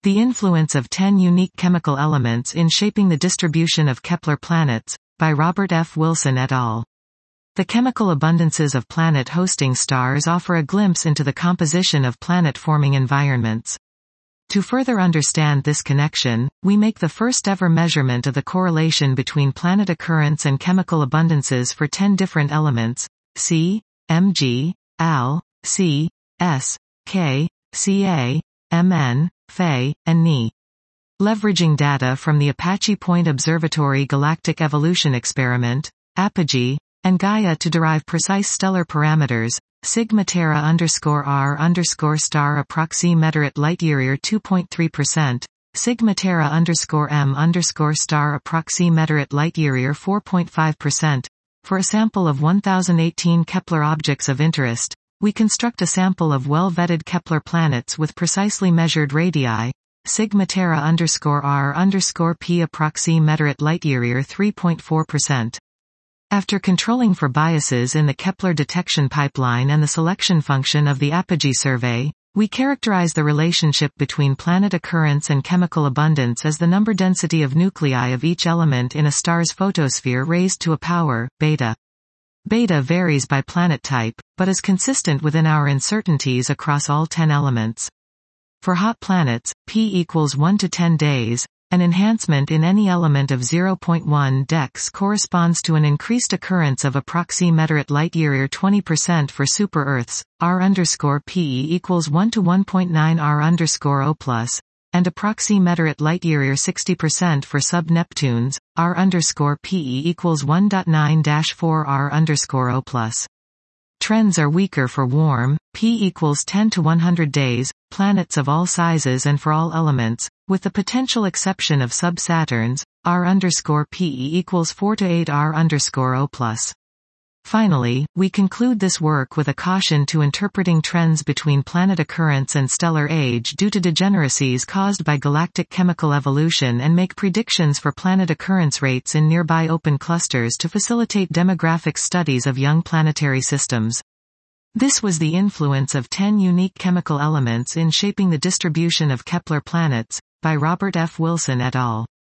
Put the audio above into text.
The Influence of 10 Unique Chemical Elements in Shaping the Distribution of Kepler Planets, by Robert F. Wilson et al. The chemical abundances of planet-hosting stars offer a glimpse into the composition of planet-forming environments. To further understand this connection, we make the first-ever measurement of the correlation between planet occurrence and chemical abundances for 10 different elements: C, Mg, Al, C, S, K, Ca, Mn, Fe, and Ni. Leveraging data from the Apache Point Observatory Galactic Evolution Experiment, Apogee, and Gaia to derive precise stellar parameters, sigma terra _r star approximeter at Lightyear 2.3%, sigma terra m star approximeter at Lightyear 4.5%. For a sample of 1018 Kepler objects of interest, we construct a sample of well-vetted Kepler planets with precisely measured radii, sigma terra r p approximeter at Lightyear 3.4%. After controlling for biases in the Kepler detection pipeline and the selection function of the Apogee survey, we characterize the relationship between planet occurrence and chemical abundance as the number density of nuclei of each element in a star's photosphere raised to a power, beta. Beta varies by planet type, but is consistent within our uncertainties across all 10 elements. For hot planets, P equals 1 to 10 days. An enhancement in any element of 0.1 dex corresponds to an increased occurrence of approximeter at Lightyear 20% for super-Earths, r_Pe equals 1 to 1.9 r_O+, and approximeter at Lightyear 60% for sub-Neptunes, r_Pe equals 1.9-4 r_O+. Trends are weaker for warm, P equals 10 to 100 days, planets of all sizes and for all elements, with the potential exception of sub-Saturns, r_Pe equals 4 to 8 r_O+. Finally, we conclude this work with a caution to interpreting trends between planet occurrence and stellar age due to degeneracies caused by galactic chemical evolution, and make predictions for planet occurrence rates in nearby open clusters to facilitate demographic studies of young planetary systems. This was the Influence of 10 Unique Chemical Elements in Shaping the Distribution of Kepler Planets, by Robert F. Wilson et al.